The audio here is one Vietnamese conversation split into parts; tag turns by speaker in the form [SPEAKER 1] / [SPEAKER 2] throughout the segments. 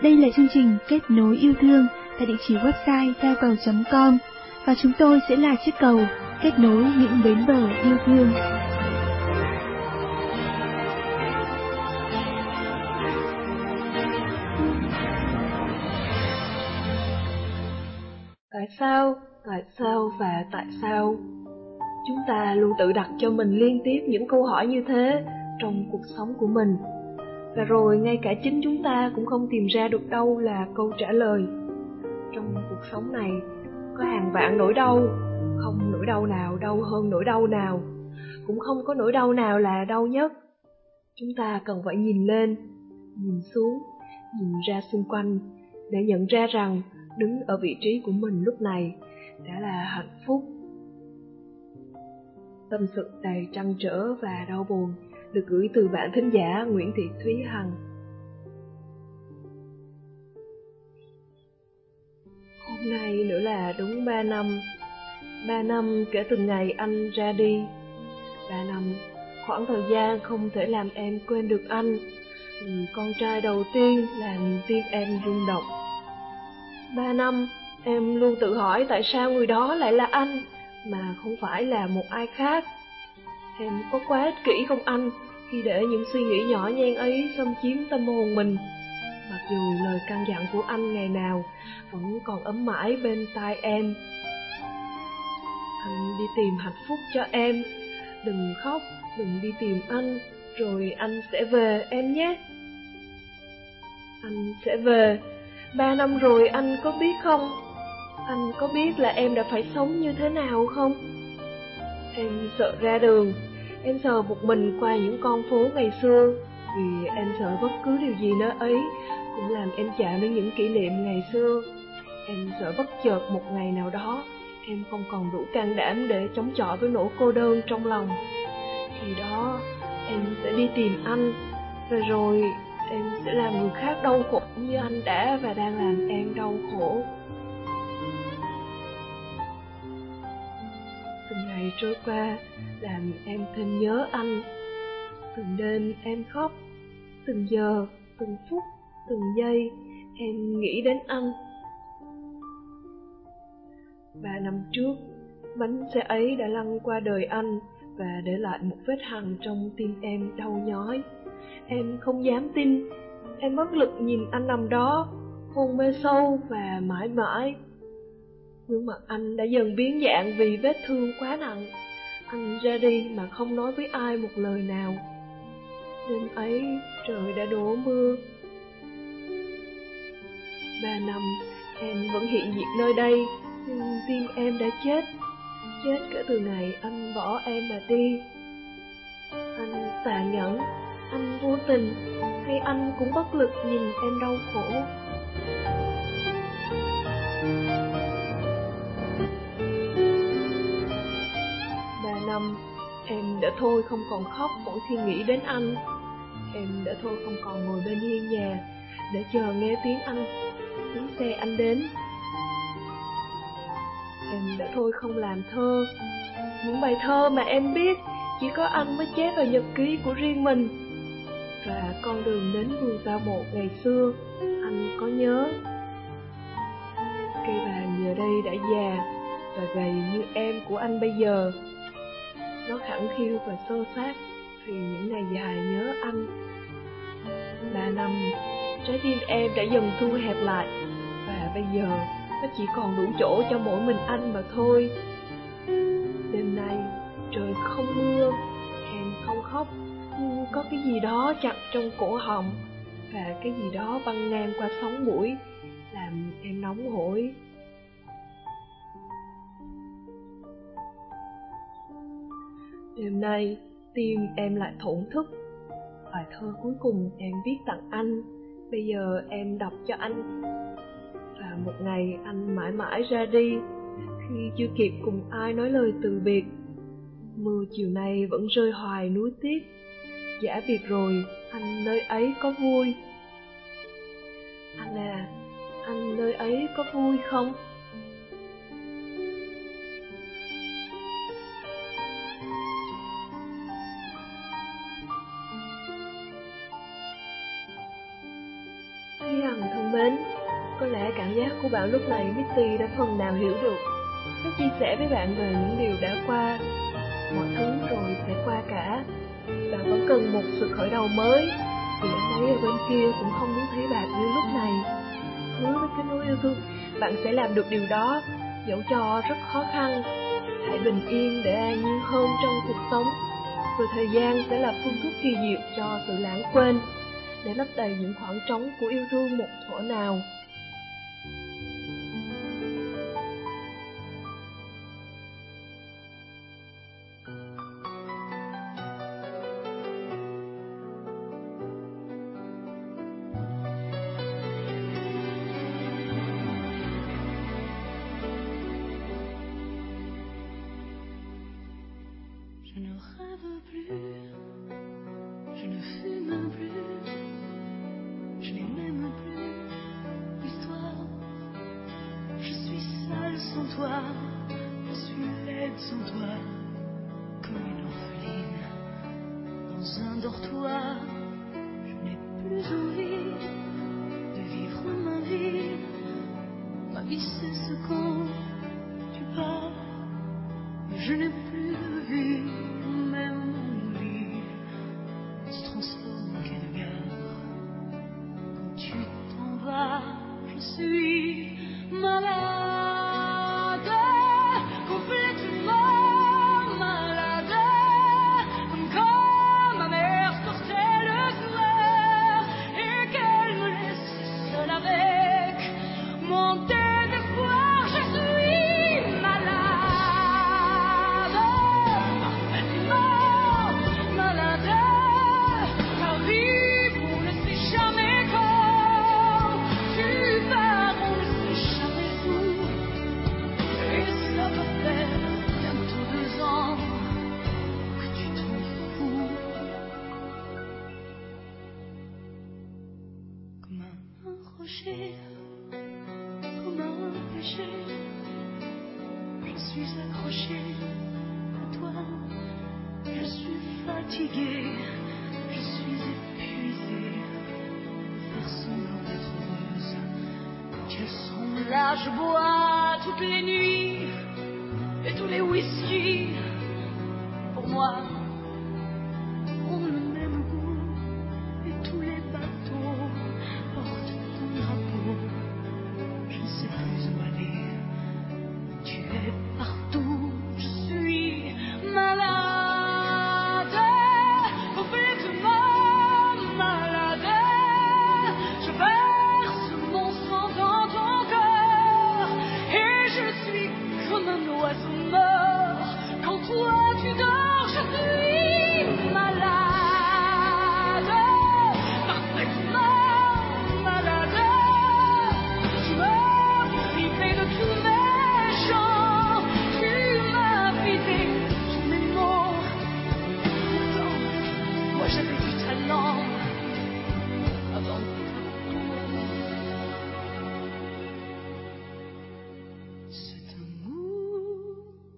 [SPEAKER 1] Đây là chương trình Kết nối yêu thương tại địa chỉ website taocàu.com và chúng tôi sẽ là chiếc cầu kết nối những bến bờ yêu thương.
[SPEAKER 2] Tại sao và tại sao? Chúng ta luôn tự đặt cho mình liên tiếp những câu hỏi như thế trong cuộc sống của mình. Và rồi ngay cả chính chúng ta cũng không tìm ra được đâu là câu trả lời. Trong cuộc sống này có hàng vạn nỗi đau, không nỗi đau nào đau hơn nỗi đau nào, cũng không có nỗi đau nào là đau nhất. Chúng ta cần phải nhìn lên, nhìn xuống, nhìn ra xung quanh để nhận ra rằng đứng ở vị trí của mình lúc này đã là hạnh phúc. Tâm sự đầy trăn trở và đau buồn được gửi từ bạn thính giả Nguyễn Thị Thúy Hằng. Hôm nay nữa là đúng 3 năm. 3 năm kể từ ngày anh ra đi. 3 năm, khoảng thời gian không thể làm em quên được anh, người con trai đầu tiên làm tim em rung động. 3 năm, em luôn tự hỏi tại sao người đó lại là anh, mà không phải là một ai khác. Em có quá ích kỷ không anh, khi để những suy nghĩ nhỏ nhen ấy xâm chiếm tâm hồn mình? Mặc dù lời căn dặn của anh ngày nào vẫn còn ấm mãi bên tai em. Anh đi tìm hạnh phúc cho em, đừng khóc, đừng đi tìm anh, rồi anh sẽ về em nhé. Anh sẽ về. 3 năm rồi anh có biết không? Anh có biết là em đã phải sống như thế nào không? Em sợ ra đường, em sợ một mình qua những con phố ngày xưa, vì em sợ bất cứ điều gì nơi ấy cũng làm em chạm đến những kỷ niệm ngày xưa. Em sợ bất chợt một ngày nào đó em không còn đủ can đảm để chống chọi với nỗi cô đơn trong lòng. Khi đó em sẽ đi tìm anh, và rồi em sẽ làm người khác đau khổ như anh đã và đang làm em đau khổ. Từng ngày trôi qua làm em thêm nhớ anh. Từng đêm em khóc, từng giờ, từng phút, từng giây em nghĩ đến anh. 3 năm trước, bánh xe ấy đã lăn qua đời anh và để lại một vết hằn trong tim em đau nhói. Em không dám tin, em bất lực nhìn anh nằm đó, hôn mê sâu và mãi mãi. Gương mặt anh đã dần biến dạng vì vết thương quá nặng. Anh ra đi mà không nói với ai một lời nào. Đêm ấy trời đã đổ mưa. 3 năm em vẫn hiện diện nơi đây, nhưng tim em đã chết kể từ ngày anh bỏ em mà đi. Anh tàn nhẫn, anh vô tình, hay anh cũng bất lực nhìn em đau khổ? Năm em đã thôi không còn khóc mỗi khi nghĩ đến anh. Em đã thôi không còn ngồi bên hiên nhà để chờ nghe tiếng xe anh đến. Em đã thôi không làm thơ, những bài thơ mà em biết chỉ có anh mới chép vào nhật ký của riêng mình. Và con đường đến vườn tao một ngày xưa, anh có nhớ? Cây vàng giờ đây đã già và gầy như em của anh bây giờ. Nó khẳng khiu và xơ xác vì những ngày dài nhớ anh. 3 năm, trái tim em đã dần thu hẹp lại, và bây giờ nó chỉ còn đủ chỗ cho mỗi mình anh mà thôi. Đêm nay trời không mưa, em không khóc, nhưng có cái gì đó chặt trong cổ họng, và cái gì đó băng ngang qua sống mũi, làm em nóng hổi. Đêm nay tim em lại thổn thức. Bài thơ cuối cùng em viết tặng anh, bây giờ em đọc cho anh. Và một ngày anh mãi mãi ra đi, khi chưa kịp cùng ai nói lời từ biệt. Mưa chiều nay vẫn rơi hoài núi tiếc. Giả biệt rồi, anh nơi ấy có vui? Anh à, anh nơi ấy có vui không? Thúy Hằng thân mến, có lẽ cảm giác của bạn lúc này Mitty đã phần nào hiểu được. Nó chia sẻ với bạn về những điều đã qua. Mọi thứ rồi sẽ qua cả. Bạn vẫn cần một sự khởi đầu mới, vì anh ấy ở bên kia cũng không muốn thấy bạn như lúc này. Hứa với Kết Nối Yêu Thương, bạn sẽ làm được điều đó, dẫu cho rất khó khăn. Hãy bình yên để an nhiên hơn trong cuộc sống. Rồi thời gian sẽ là phương thuốc kỳ diệu cho sự lãng quên, để lấp đầy những khoảng trống của yêu thương một thuở nào.
[SPEAKER 3] Je ne rêve plus, je ne fume plus, je n'ai même plus l'histoire. Je suis seule sans toi, je suis laide sans toi, comme une orpheline dans un dortoir. Je n'ai plus envie de vivre ma vie. Ma vie cesse quand tu pars, mais je n'ai plus de vie. Même mon lit se transforme en quelle gare. Quand tu t'en vas, je suis malade, complètement malade, comme quand ma mère sortait le soir et qu'elle me laisse seule avec mon désespoir. Je suis malade, parfaitement malade. Car vivre, on ne sait jamais quand. Tu pars, on ne sait jamais où. Et ça va faire bientôt 2 ans que tu t'en fous. Comme un rocher, comme un péché, je suis accrochée à toi. Je suis fatiguée, je suis épuisée. Faire semblant d'être heureuse, qu'elles sont là, je bois toutes les nuits et tous les whisky. Pour moi, ont le même goût et tous les bateaux portent ton drapeau. Je ne sais plus où aller, tu es partout. Je suis malade, complètement malade. Je verse mon sang dans ton corps et je suis comme un oiseau mort. Quand toi tu dors, je suis malade, parfaitement malade. Tu m'as privé de tous mes chants, tu m'as vidé tous mes mots. Pourtant, moi j'avais du talent avant ta peau. Cet amour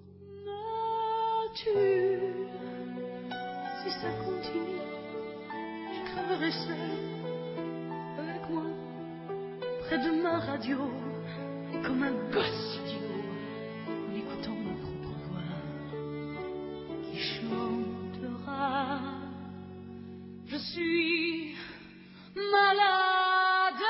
[SPEAKER 3] nature, si ça continue, je crèverai seule avec moi, près de ma radio, comme un gosse idiot, en écoutant ma propre voix qui chantera. Je suis malade,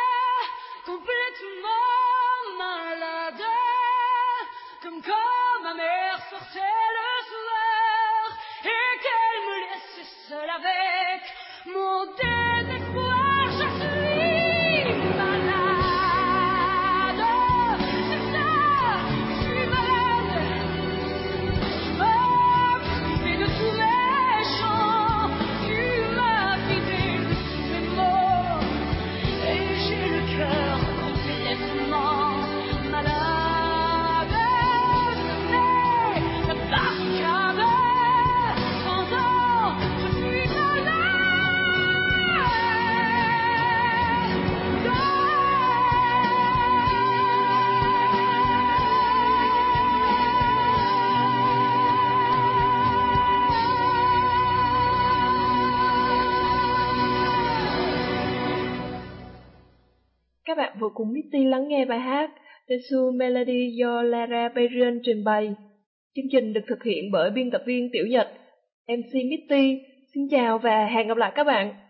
[SPEAKER 3] complètement malade, comme quand ma mère sortait le soir et qu'elle me laissait seule avec mon désespoir. Je suis malade, c'est ça
[SPEAKER 2] Các bạn vừa cùng Mitty lắng nghe bài hát The Soul Melody do Lara Bayron trình bày. Chương trình được thực hiện bởi biên tập viên Tiểu Nhật. MC Mitty, xin chào và hẹn gặp lại các bạn.